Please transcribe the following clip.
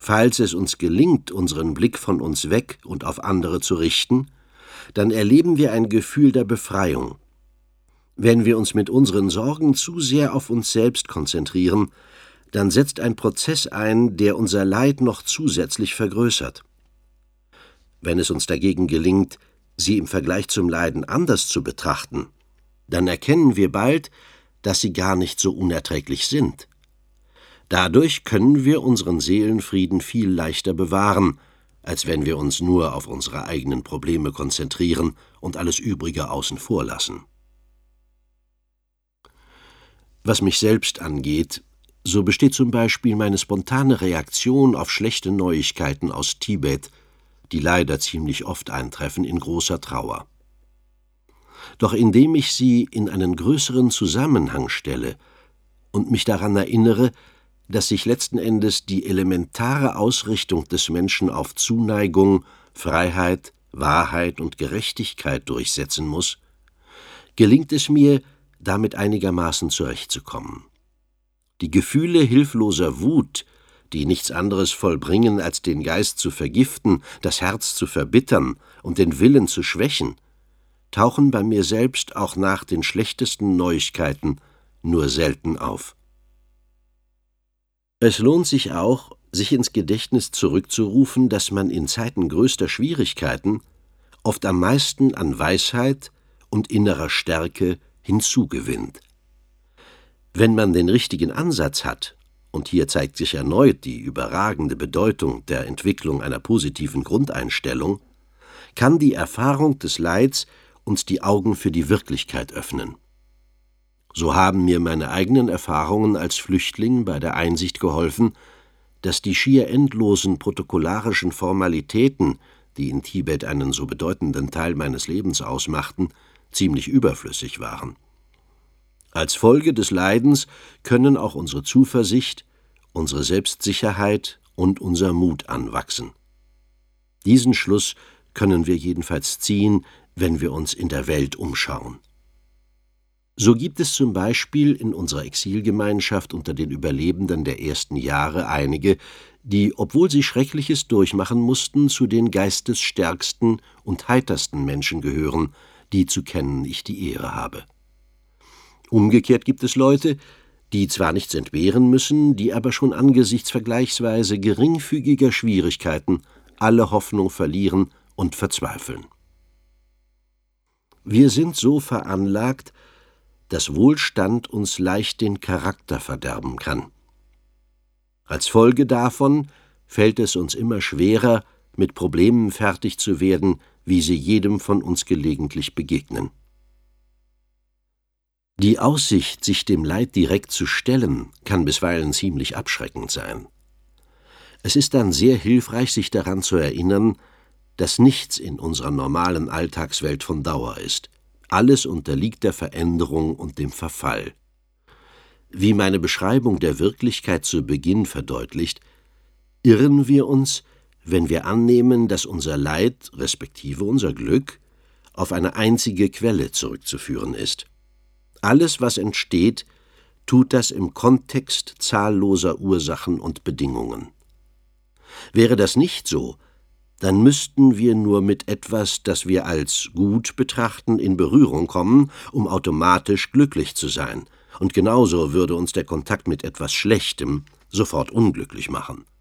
Falls es uns gelingt, unseren Blick von uns weg und auf andere zu richten, dann erleben wir ein Gefühl der Befreiung. Wenn wir uns mit unseren Sorgen zu sehr auf uns selbst konzentrieren, dann setzt ein Prozess ein, der unser Leid noch zusätzlich vergrößert. Wenn es uns dagegen gelingt, sie im Vergleich zum Leiden anders zu betrachten, dann erkennen wir bald, dass sie gar nicht so unerträglich sind. Dadurch können wir unseren Seelenfrieden viel leichter bewahren, als wenn wir uns nur auf unsere eigenen Probleme konzentrieren und alles Übrige außen vor lassen. Was mich selbst angeht, so besteht zum Beispiel meine spontane Reaktion auf schlechte Neuigkeiten aus Tibet, die leider ziemlich oft eintreffen, in großer Trauer. Doch indem ich sie in einen größeren Zusammenhang stelle und mich daran erinnere, dass sich letzten Endes die elementare Ausrichtung des Menschen auf Zuneigung, Freiheit, Wahrheit und Gerechtigkeit durchsetzen muss, gelingt es mir, damit einigermaßen zurechtzukommen. Die Gefühle hilfloser Wut, die nichts anderes vollbringen, als den Geist zu vergiften, das Herz zu verbittern und den Willen zu schwächen, tauchen bei mir selbst auch nach den schlechtesten Neuigkeiten nur selten auf. Es lohnt sich auch, sich ins Gedächtnis zurückzurufen, dass man in Zeiten größter Schwierigkeiten oft am meisten an Weisheit und innerer Stärke hinzugewinnt. Wenn man den richtigen Ansatz hat, und hier zeigt sich erneut die überragende Bedeutung der Entwicklung einer positiven Grundeinstellung, kann die Erfahrung des Leids uns die Augen für die Wirklichkeit öffnen. So haben mir meine eigenen Erfahrungen als Flüchtling bei der Einsicht geholfen, dass die schier endlosen protokollarischen Formalitäten, die in Tibet einen so bedeutenden Teil meines Lebens ausmachten, ziemlich überflüssig waren. Als Folge des Leidens können auch unsere Zuversicht, unsere Selbstsicherheit und unser Mut anwachsen. Diesen Schluss können wir jedenfalls ziehen, wenn wir uns in der Welt umschauen. So gibt es zum Beispiel in unserer Exilgemeinschaft unter den Überlebenden der ersten Jahre einige, die, obwohl sie Schreckliches durchmachen mussten, zu den geistesstärksten und heitersten Menschen gehören, die zu kennen ich die Ehre habe. Umgekehrt gibt es Leute, die zwar nichts entbehren müssen, die aber schon angesichts vergleichsweise geringfügiger Schwierigkeiten alle Hoffnung verlieren und verzweifeln. Wir sind so veranlagt, dass Wohlstand uns leicht den Charakter verderben kann. Als Folge davon fällt es uns immer schwerer, mit Problemen fertig zu werden, wie sie jedem von uns gelegentlich begegnen. Die Aussicht, sich dem Leid direkt zu stellen, kann bisweilen ziemlich abschreckend sein. Es ist dann sehr hilfreich, sich daran zu erinnern, dass nichts in unserer normalen Alltagswelt von Dauer ist. Alles unterliegt der Veränderung und dem Verfall. Wie meine Beschreibung der Wirklichkeit zu Beginn verdeutlicht, irren wir uns, wenn wir annehmen, dass unser Leid, respektive unser Glück, auf eine einzige Quelle zurückzuführen ist. Alles, was entsteht, tut das im Kontext zahlloser Ursachen und Bedingungen. Wäre das nicht so, dann müssten wir nur mit etwas, das wir als gut betrachten, in Berührung kommen, um automatisch glücklich zu sein, und genauso würde uns der Kontakt mit etwas Schlechtem sofort unglücklich machen.